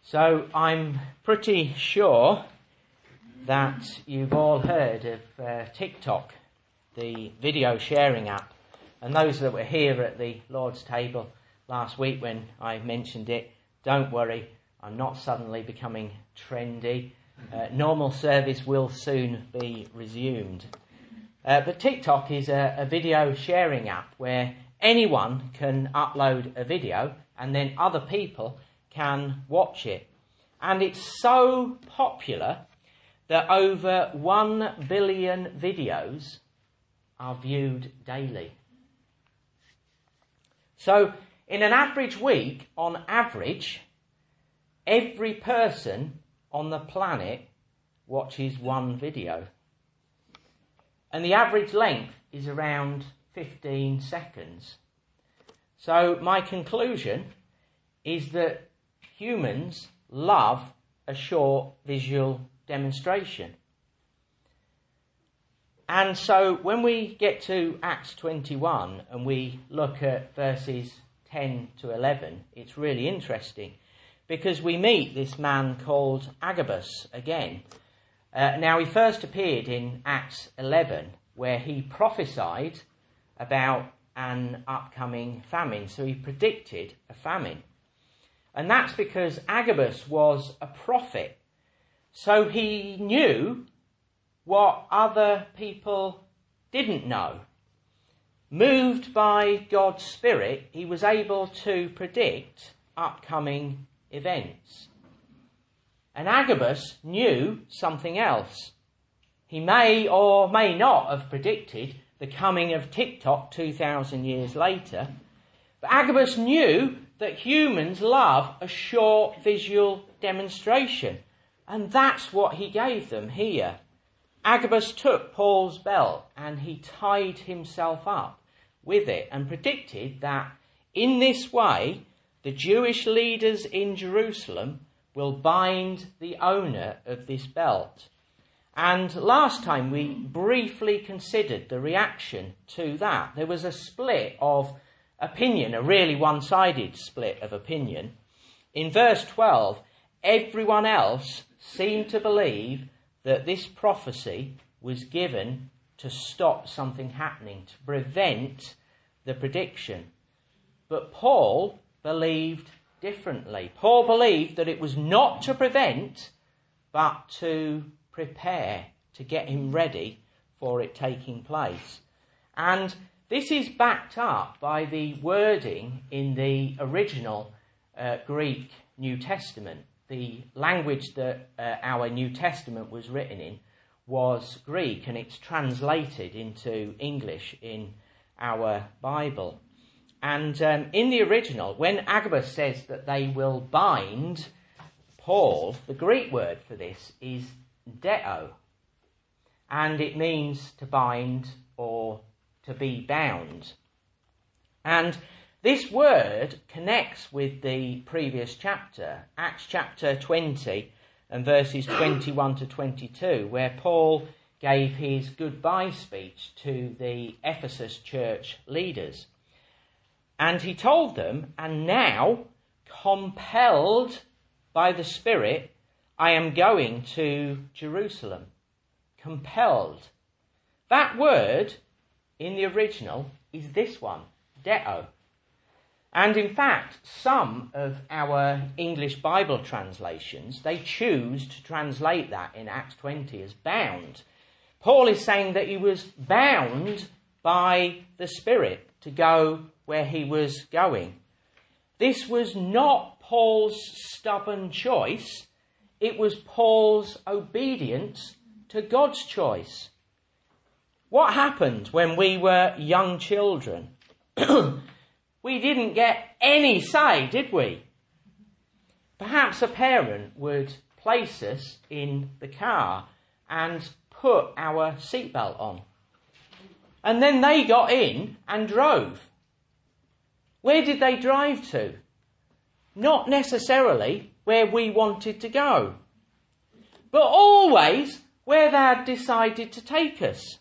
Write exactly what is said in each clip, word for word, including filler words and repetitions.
So I'm pretty sure that you've all heard of uh, TikTok, the video sharing app. And those that were here at the Lord's table last week when I mentioned it, don't worry, I'm not suddenly becoming trendy. Uh, normal service will soon be resumed. Uh, but TikTok is a, a video sharing app where anyone can upload a video and then other people can watch it. And it's so popular that over one billion videos are viewed daily. So in an average week, on average, every person on the planet watches one video. And the average length is around fifteen seconds. So my conclusion is that humans love a short visual demonstration. And so when we get to Acts twenty-one and we look at verses ten to eleven, it's really interesting because we meet this man called Agabus again. Uh, now he first appeared in Acts eleven where he prophesied about an upcoming famine. So he predicted a famine. And that's because Agabus was a prophet. So he knew what other people didn't know. Moved by God's Spirit, he was able to predict upcoming events. And Agabus knew something else. He may or may not have predicted the coming of TikTok two thousand years later, but Agabus knew that humans love a short visual demonstration, and that's what he gave them here. Agabus took Paul's belt and he tied himself up with it and predicted that in this way the Jewish leaders in Jerusalem will bind the owner of this belt. And last time we briefly considered the reaction to that. There was a split of opinion, a really one-sided split of opinion. In verse twelve, everyone else seemed to believe that this prophecy was given to stop something happening, to prevent the prediction. But Paul believed differently. Paul believed that it was not to prevent, but to prepare, to get him ready for it taking place. And this is backed up by the wording in the original uh, Greek New Testament. The language that uh, our New Testament was written in was Greek, and it's translated into English in our Bible. And um, in the original, when Agabus says that they will bind Paul, the Greek word for this is deo, and it means to bind or to be bound. And this word connects with the previous chapter, Acts chapter twenty and verses twenty-one to twenty-two, where Paul gave his goodbye speech to the Ephesus church leaders. And he told them, and now, compelled by the Spirit, I am going to Jerusalem. Compelled. That word in the original is this one, deo. And in fact, some of our English Bible translations, they choose to translate that in Acts twenty as bound. Paul is saying that he was bound by the Spirit to go where he was going. This was not Paul's stubborn choice. It was Paul's obedience to God's choice. What happened when we were young children? We didn't get any say, did we? Perhaps a parent would place us in the car and put our seatbelt on. And then they got in and drove. Where did they drive to? Not necessarily where we wanted to go, but always where they had decided to take us.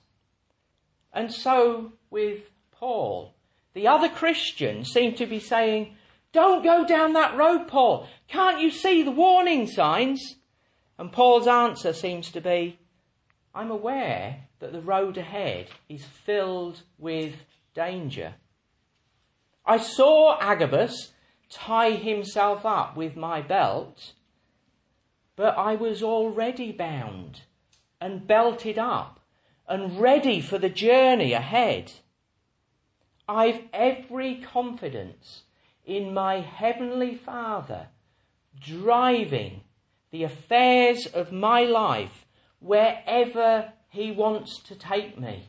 And so with Paul, the other Christians seem to be saying, Don't go down that road, Paul. Can't you see the warning signs? And Paul's answer seems to be, I'm aware that the road ahead is filled with danger. I saw Agabus tie himself up with my belt, but I was already bound and belted up and ready for the journey ahead. I've every confidence in my heavenly Father driving the affairs of my life wherever he wants to take me.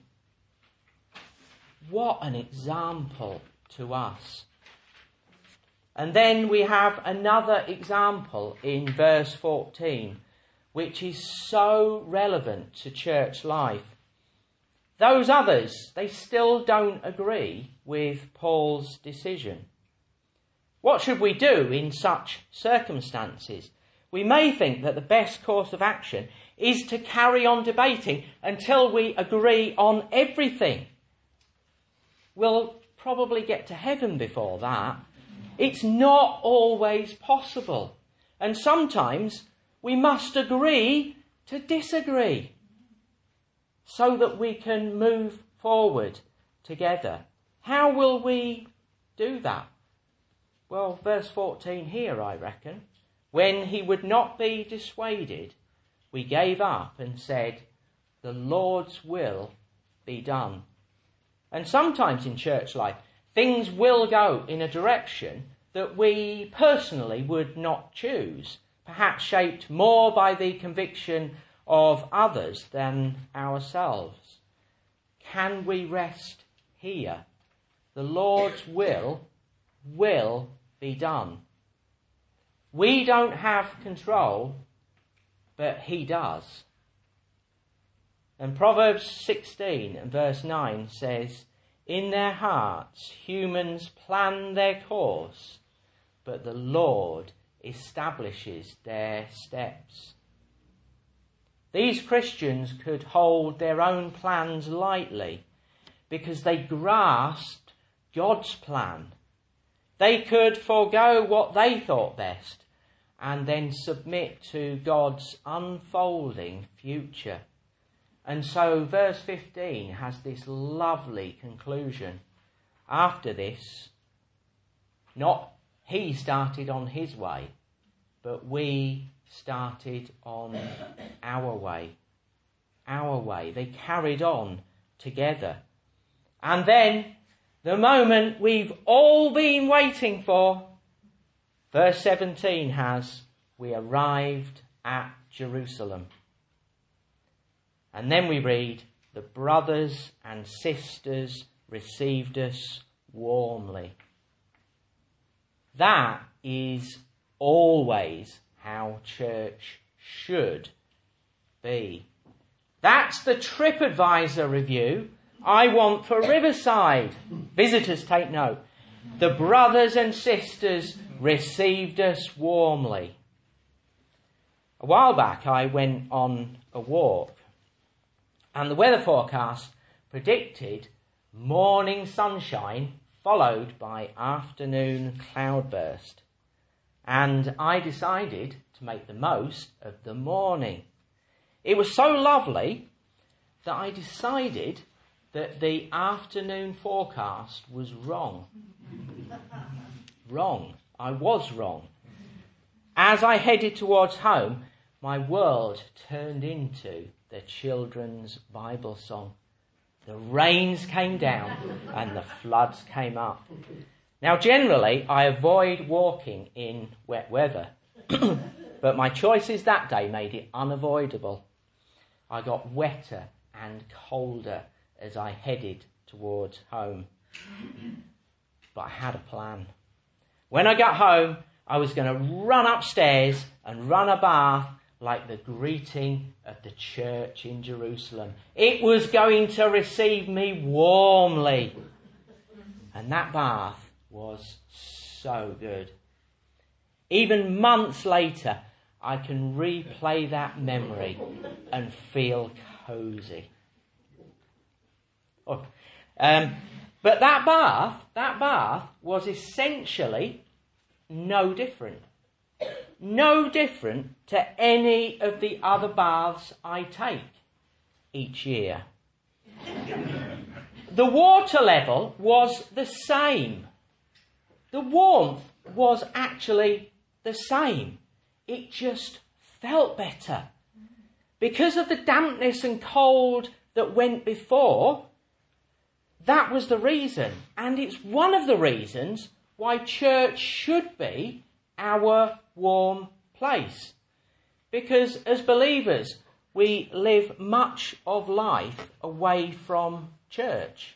What an example to us. And then we have another example in verse fourteen, which is so relevant to church life. Those others, they still don't agree with Paul's decision. What should we do in such circumstances? We may think that the best course of action is to carry on debating until we agree on everything. We'll probably get to heaven before that. It's not always possible. And sometimes we must agree to disagree so that we can move forward together. How will we do that? Well, verse fourteen here, I reckon. When he would not be dissuaded, we gave up and said, the Lord's will be done. And sometimes in church life, things will go in a direction that we personally would not choose, perhaps shaped more by the conviction of others than ourselves. Can we rest here? The Lord's will will be done. We don't have control, but he does. And Proverbs sixteen and verse nine says, in their hearts humans plan their course, but the Lord establishes their steps. These Christians could hold their own plans lightly because they grasped God's plan. They could forego what they thought best and then submit to God's unfolding future. And so verse fifteen has this lovely conclusion. After this, not he started on his way, but we started on our way. Our way. They carried on together. And then the moment we've all been waiting for, verse seventeen has, we arrived at Jerusalem. And then we read, the brothers and sisters received us warmly. That is always how church should be. That's the TripAdvisor review I want for Riverside. Visitors, take note. The brothers and sisters received us warmly. A while back I went on a walk, and the weather forecast predicted morning sunshine followed by afternoon cloudburst. And I decided to make the most of the morning. It was so lovely that I decided that the afternoon forecast was wrong. Wrong. I was wrong. As I headed towards home, my world turned into the children's Bible song. The rains came down and the floods came up. Now, generally, I avoid walking in wet weather, but my choices that day made it unavoidable. I got wetter and colder as I headed towards home. But I had a plan. When I got home, I was going to run upstairs and run a bath like the greeting of the church in Jerusalem. It was going to receive me warmly. And that bath was so good. Even months later, I can replay that memory and feel cosy. Oh, um, but that bath, that bath was essentially no different. No different to any of the other baths I take each year. The water level was the same. The warmth was actually the same. It just felt better. Because of the dampness and cold that went before, that was the reason. And it's one of the reasons why church should be our warm place. Because as believers, we live much of life away from church,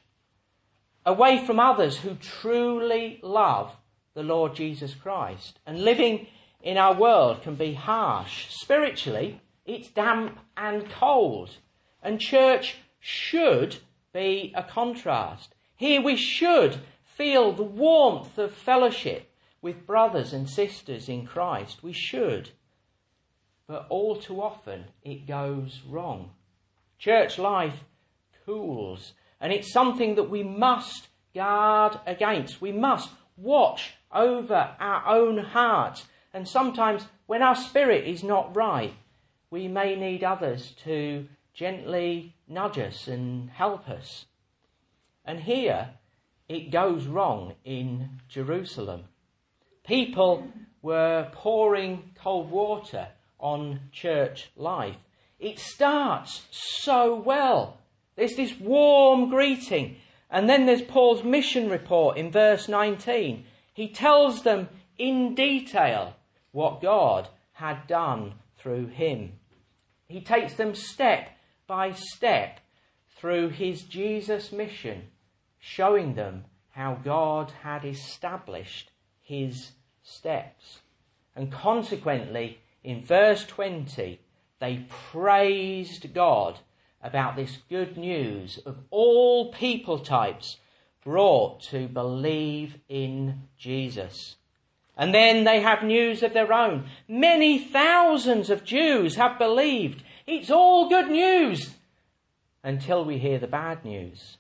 away from others who truly love the Lord Jesus Christ. And living in our world can be harsh. Spiritually, it's damp and cold. And church should be a contrast. Here we should feel the warmth of fellowship with brothers and sisters in Christ. We should. But all too often it goes wrong. Church life cools, and it's something that we must guard against. We must watch over our own hearts. And sometimes when our spirit is not right, we may need others to gently nudge us and help us. And here it goes wrong in Jerusalem. People were pouring cold water on church life. It starts so well. There's this warm greeting. And then there's Paul's mission report in verse nineteen. He tells them in detail what God had done through him. He takes them step by step through his Jesus mission, showing them how God had established his steps. And consequently, in verse twenty, they praised God about this good news of all people types brought to believe in Jesus. And then they have news of their own. Many thousands of Jews have believed. It's all good news until we hear the bad news.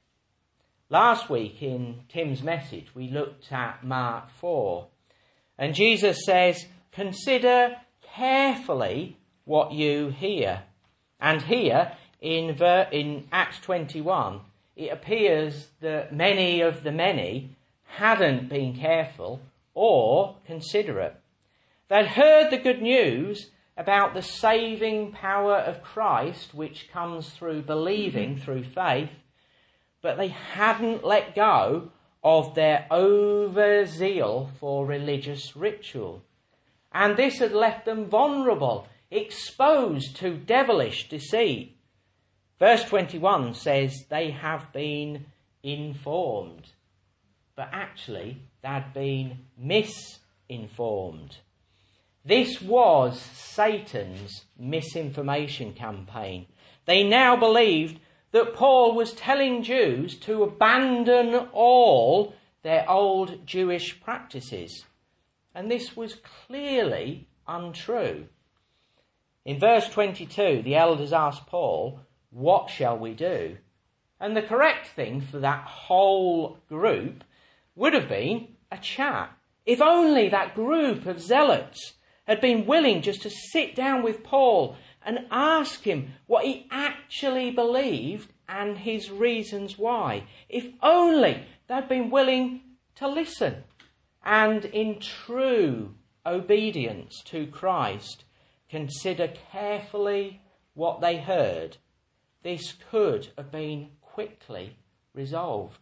Last week in Tim's message, we looked at Mark four. And Jesus says, consider carefully what you hear. And here in, ver- in Acts twenty-one, it appears that many of the many hadn't been careful or considerate. They'd heard the good news about the saving power of Christ, which comes through believing, through faith, but they hadn't let go of their overzeal for religious ritual. And this had left them vulnerable, exposed to devilish deceit. Verse twenty-one says they have been informed, but actually they'd been misinformed. This was Satan's misinformation campaign. They now believed that Paul was telling Jews to abandon all their old Jewish practices. And this was clearly untrue. In verse twenty-two, the elders asked Paul, what shall we do? And the correct thing for that whole group would have been a chat. If only that group of zealots had been willing just to sit down with Paul and ask him what he actually believed and his reasons why. If only they'd been willing to listen and in true obedience to Christ, consider carefully what they heard, this could have been quickly resolved.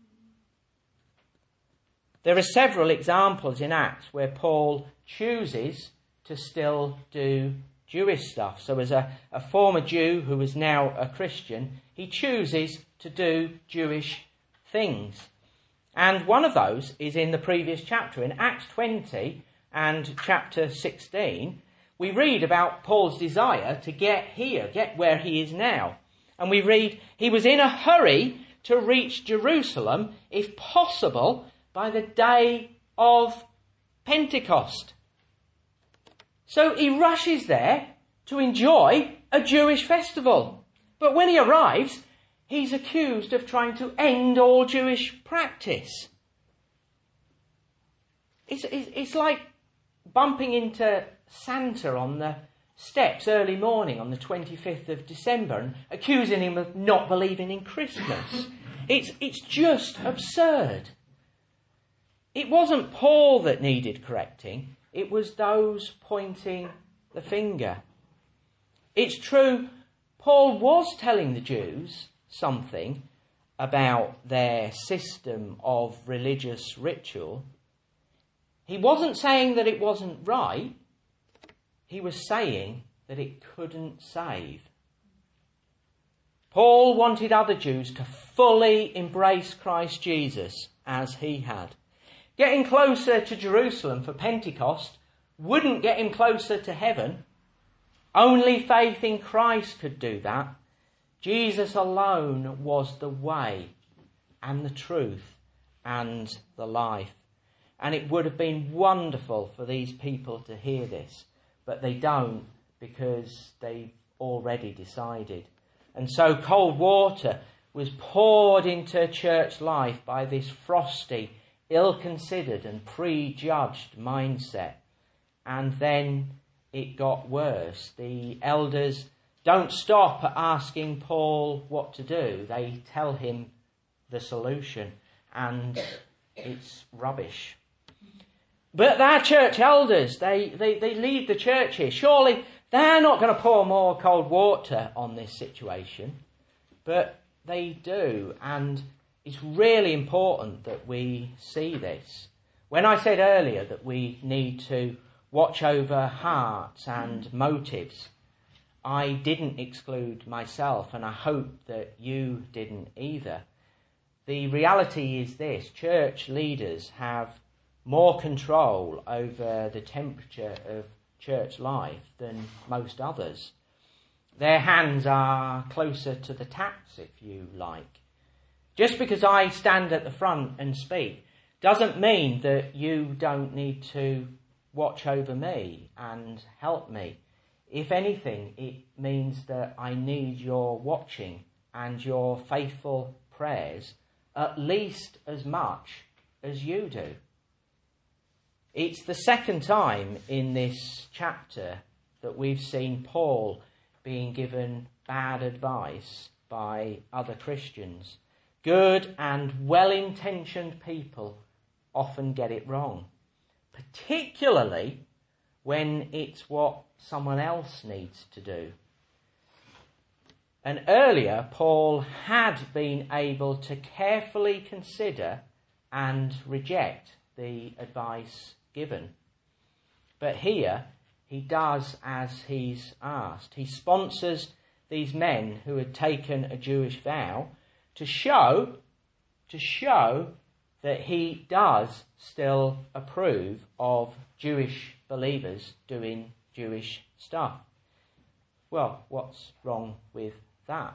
There are several examples in Acts where Paul chooses to still do Jewish stuff. So as a, a former Jew who is now a Christian, he chooses to do Jewish things. And one of those is in the previous chapter. In Acts twenty and chapter sixteen, we read about Paul's desire to get here, get where he is now. And we read, he was in a hurry to reach Jerusalem, if possible, by the day of Pentecost. So he rushes there to enjoy a Jewish festival. But when he arrives, he's accused of trying to end all Jewish practice. It's, it's, it's like bumping into Santa on the steps early morning on the twenty-fifth of December and accusing him of not believing in Christmas. It's, it's just absurd. It wasn't Paul that needed correcting. It was those pointing the finger. It's true, Paul was telling the Jews something about their system of religious ritual. He wasn't saying that it wasn't right. He was saying that it couldn't save. Paul wanted other Jews to fully embrace Christ Jesus as he had. Getting closer to Jerusalem for Pentecost wouldn't get him closer to heaven. Only faith in Christ could do that. Jesus alone was the way and the truth and the life. And it would have been wonderful for these people to hear this, but they don't because they've already decided. And so cold water was poured into church life by this frosty, ill-considered and prejudged mindset. And then it got worse. The elders don't stop at asking Paul what to do. They tell him the solution, and it's rubbish. But they're church elders. They, they, they lead the church here. Surely they're not going to pour more cold water on this situation. But they do, and it's really important that we see this. When I said earlier that we need to watch over hearts and motives, I didn't exclude myself, and I hope that you didn't either. The reality is this: church leaders have more control over the temperature of church life than most others. Their hands are closer to the taps, if you like. Just because I stand at the front and speak doesn't mean that you don't need to watch over me and help me. If anything, it means that I need your watching and your faithful prayers at least as much as you do. It's the second time in this chapter that we've seen Paul being given bad advice by other Christians. Good and well-intentioned people often get it wrong, particularly when it's what someone else needs to do. And earlier, Paul had been able to carefully consider and reject the advice given. But here, he does as he's asked. He sponsors these men who had taken a Jewish vow to show, to show that he does still approve of Jewish believers doing Jewish stuff. Well, what's wrong with that?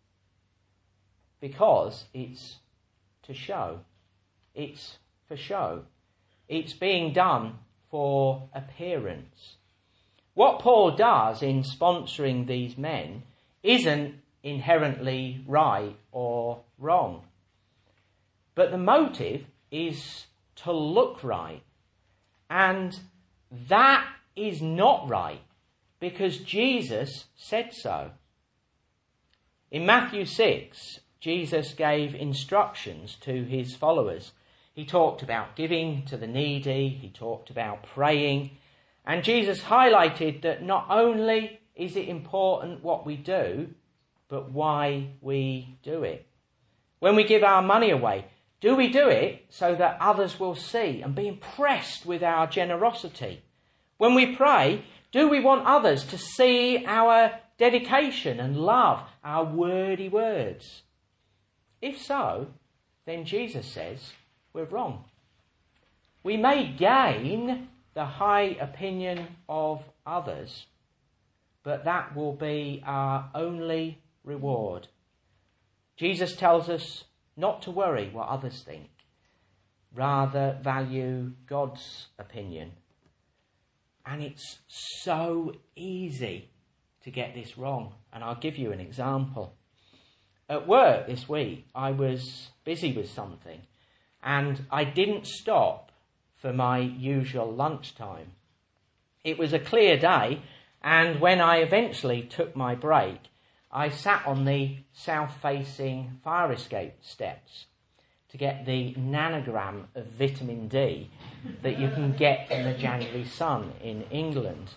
Because it's to show. It's for show. It's being done for appearance. What Paul does in sponsoring these men isn't inherently right or wrong. But the motive is to look right. And that is not right because Jesus said so. In Matthew six, Jesus gave instructions to his followers. He talked about giving to the needy. He talked about praying. And Jesus highlighted that not only is it important what we do, but why we do it. When we give our money away, do we do it so that others will see and be impressed with our generosity? When we pray, do we want others to see our dedication and love, our wordy words? If so, then Jesus says we're wrong. We may gain the high opinion of others, but that will be our only reward. Jesus tells us not to worry what others think, rather value God's opinion. And it's so easy to get this wrong. And I'll give you an example. At work this week, I was busy with something, and I didn't stop for my usual lunchtime. It was a clear day, and when I eventually took my break, I sat on the south-facing fire escape steps to get the nanogram of vitamin D that you can get from the January sun in England.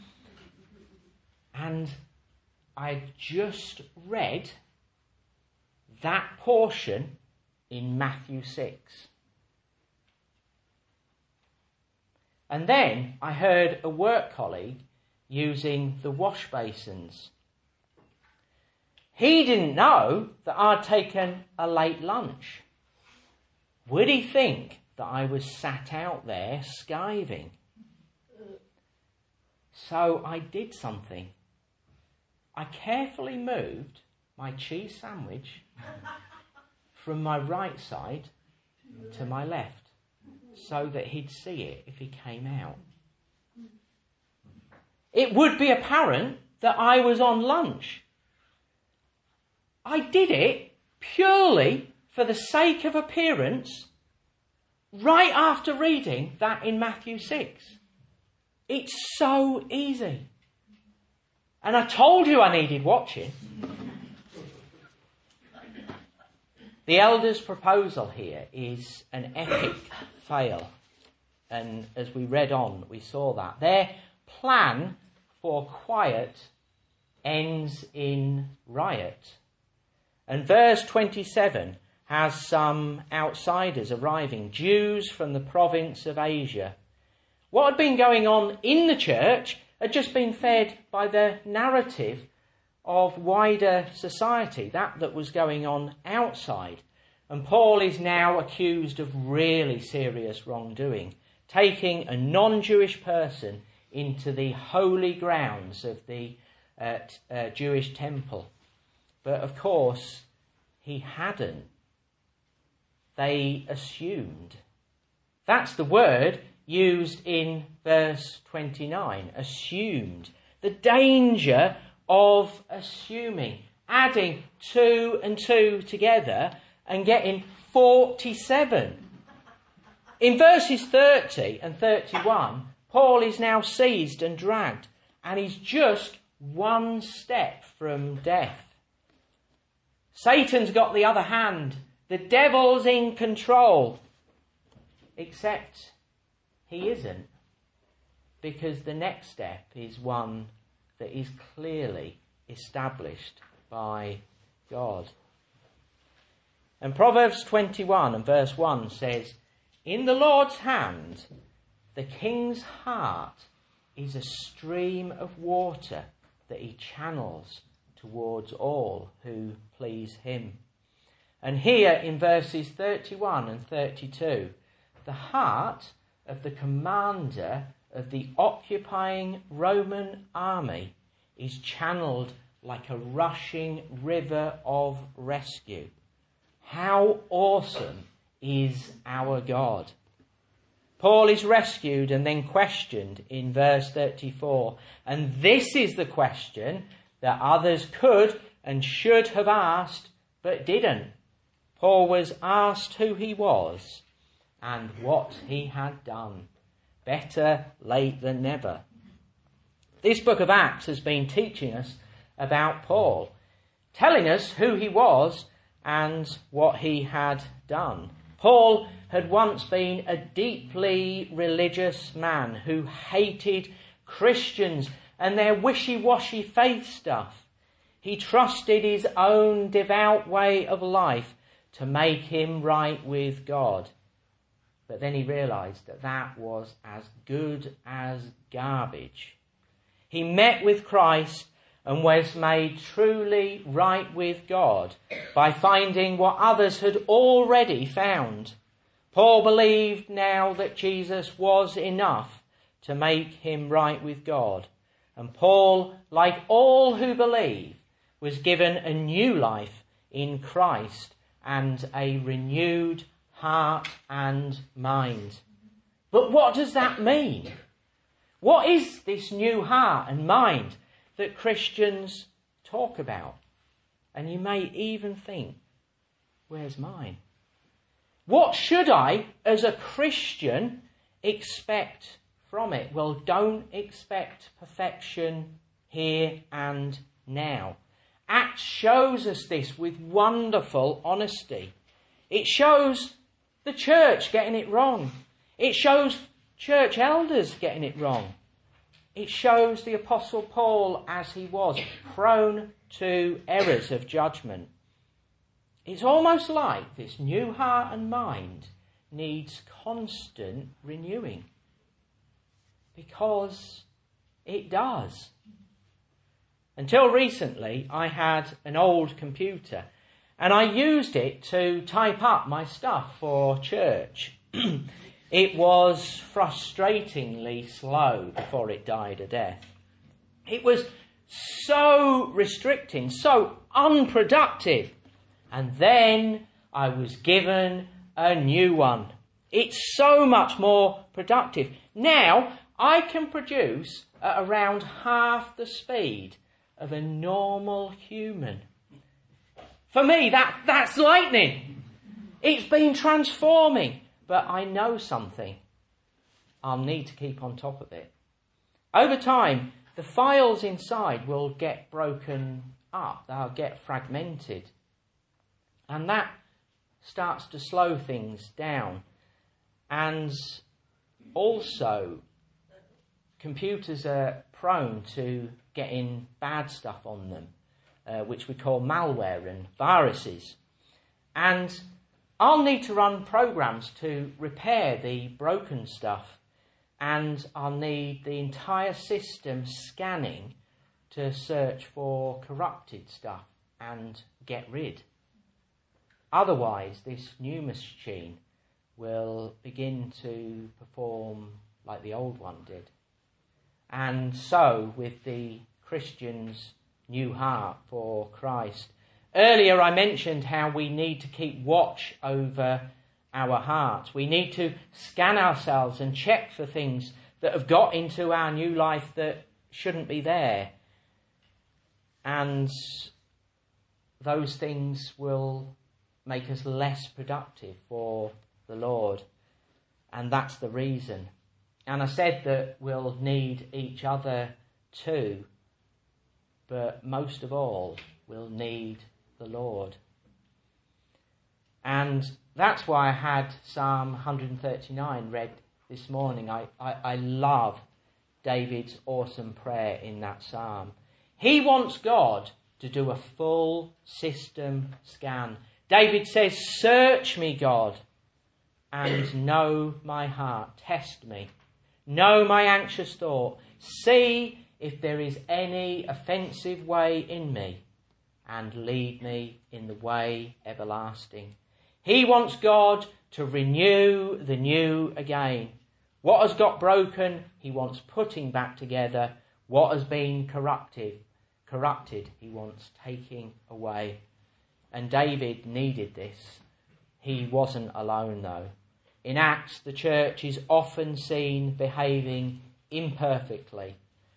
And I just read that portion in Matthew six. And then I heard a work colleague using the wash basins. He didn't know that I'd taken a late lunch. Would he think that I was sat out there skiving? So I did something. I carefully moved my cheese sandwich from my right side to my left, so that he'd see it if he came out. It would be apparent that I was on lunch. I did it purely for the sake of appearance, right after reading that in Matthew six. It's so easy. And I told you I needed watching. The elders' proposal here is an epic fail. And as we read on, we saw that. Their plan for quiet ends in riot. And verse twenty-seven has some outsiders arriving, Jews from the province of Asia. What had been going on in the church had just been fed by the narrative of wider society, that that was going on outside. And Paul is now accused of really serious wrongdoing, taking a non-Jewish person into the holy grounds of the uh, uh, Jewish temple. But of course, he hadn't. They assumed. That's the word used in verse twenty-nine, assumed. The danger of assuming, adding two and two together and getting forty-seven. In verses thirty and thirty-one, Paul is now seized and dragged, and he's just one step from death. Satan's got the other hand. The devil's in control. Except he isn't, because the next step is one that is clearly established by God. And Proverbs twenty-one and verse one says, "In the Lord's hand, the king's heart is a stream of water that he channels towards all who please him." And here in verses thirty-one and thirty-two, the heart of the commander of the occupying Roman army is channeled like a rushing river of rescue. How awesome is our God? Paul is rescued and then questioned in verse thirty-four. And this is the question that others could and should have asked, but didn't. Paul was asked who he was and what he had done. Better late than never. This book of Acts has been teaching us about Paul, telling us who he was and what he had done. Paul had once been a deeply religious man who hated Christians and their wishy-washy faith stuff. He trusted his own devout way of life to make him right with God. But then he realised that that was as good as garbage. He met with Christ and was made truly right with God by finding what others had already found. Paul believed now that Jesus was enough to make him right with God. And Paul, like all who believe, was given a new life in Christ and a renewed heart and mind. But what does that mean? What is this new heart and mind that Christians talk about? And you may even think, where's mine? What should I, as a Christian, expect from it? Well, don't expect perfection here and now. Acts shows us this with wonderful honesty. It shows the church getting it wrong. It shows church elders getting it wrong. It shows the Apostle Paul as he was, prone to errors of judgment. It's almost like this new heart and mind needs constant renewing. Because it does. Until recently, I had an old computer and I used it to type up my stuff for church. It was frustratingly slow before it died a death. It was so restricting, so unproductive. And then I was given a new one. It's so much more productive. Now I can produce at around half the speed of a normal human. For me, that, that's lightning. It's been transforming. But I know something. I'll need to keep on top of it. Over time, the files inside will get broken up. They'll get fragmented. And that starts to slow things down. And also, computers are prone to getting bad stuff on them, uh, which we call malware and viruses. And I'll need to run programs to repair the broken stuff, and I'll need the entire system scanning to search for corrupted stuff and get rid. Otherwise, this new machine will begin to perform like the old one did. And so with the Christian's new heart for Christ. Earlier I mentioned how we need to keep watch over our hearts. We need to scan ourselves and check for things that have got into our new life that shouldn't be there. And those things will make us less productive for the Lord. And that's the reason. And I said that we'll need each other too. But most of all, we'll need the Lord. And that's why I had Psalm one thirty-nine read this morning. I, I, I love David's awesome prayer in that psalm. He wants God to do a full system scan. David says, "Search me, God, and know my heart. Test me. Know my anxious thought. See if there is any offensive way in me, and lead me in the way everlasting." He wants God to renew the new again. What has got broken, he wants putting back together. What has been corrupted, corrupted, he wants taking away. And David needed this. He wasn't alone though. In Acts, the church is often seen behaving imperfectly.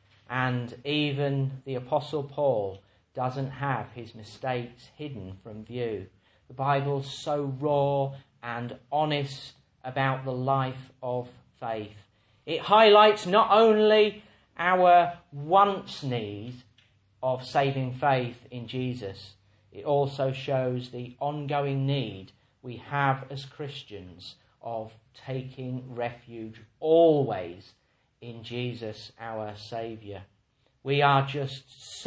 And even the Apostle Paul doesn't have his mistakes hidden from view. The Bible's so raw and honest about the life of faith. It highlights not only our once need of saving faith in Jesus, it also shows the ongoing need we have as Christians of taking refuge always in Jesus, our Saviour. We are just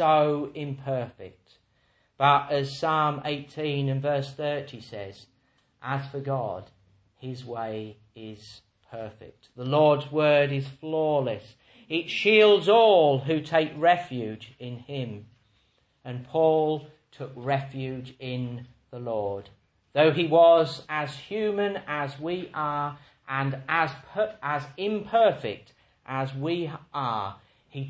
so imperfect. But as Psalm eighteen and verse thirty says, as for God, his way is perfect. The Lord's word is flawless. It shields all who take refuge in him. And Paul took refuge in the Lord. Though he was as human as we are and as per- as imperfect as we are, he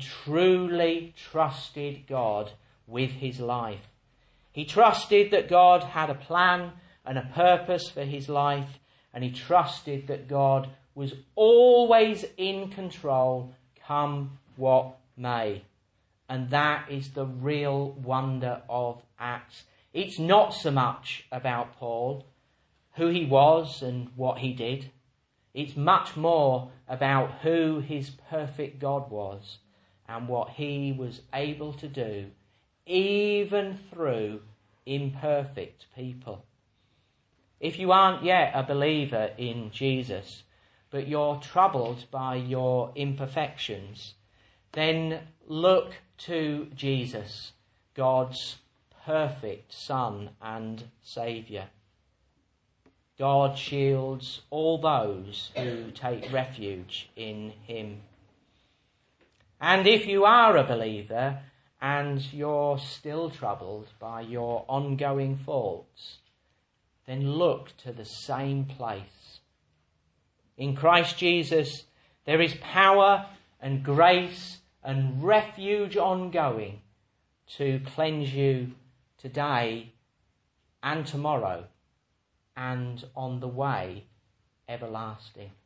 truly trusted God with his life. He trusted that God had a plan and a purpose for his life, and he trusted that God was always in control, come what may. And that is the real wonder of Acts. It's not so much about Paul, who he was and what he did. It's much more about who his perfect God was and what he was able to do, even through imperfect people. If you aren't yet a believer in Jesus, but you're troubled by your imperfections, then look to Jesus, God's perfect Son and Saviour. God shields all those who take refuge in him. And if you are a believer and you're still troubled by your ongoing faults, then look to the same place. In Christ Jesus, there is power and grace and refuge ongoing to cleanse you today and tomorrow and on the way everlasting.